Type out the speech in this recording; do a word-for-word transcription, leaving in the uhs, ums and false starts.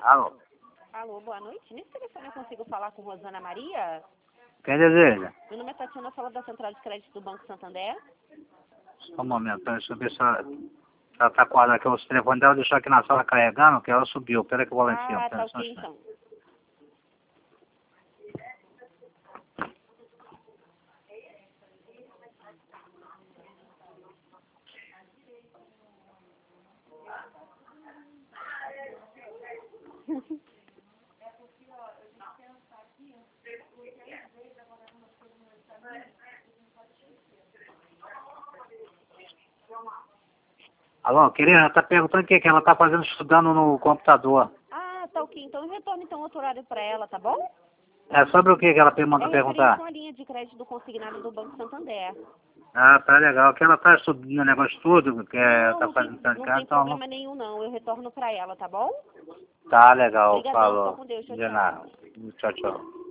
Alô? Alô, boa noite. Nesse telefone eu consigo falar com Rosana Maria? Quem deseja? Meu nome é Tatiana, eu falo da Central de Crédito do Banco Santander. Só um momento, deixa eu ver se ela, se ela tá com aqui, o telefone dela deixou aqui na sala carregando, que ela subiu. Pera que eu vou lá em cima. Ah, Pera tá só um ok instante. então. Alô, querida, ela tá perguntando o que que ela tá fazendo, estudando no computador. Ah, tá ok. Então eu retorno então outro horário para ela, tá bom? É sobre o que que ela É manda referente perguntar? a uma linha de crédito consignado do Banco Santander. Ah, tá legal. Que ela tá estudando o negócio tudo, que é, Não, tá não tem, fazendo tanto não cara, tem então não. problema nenhum não. Eu retorno para ela, tá bom? Tá legal, Obrigadão, fica falou. com Deus. Tchau, De nada. tchau. Tchau, tchau.